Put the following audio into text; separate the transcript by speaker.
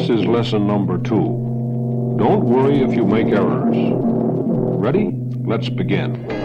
Speaker 1: is lesson number 2. Don't worry if you make errors. Ready? Let's begin.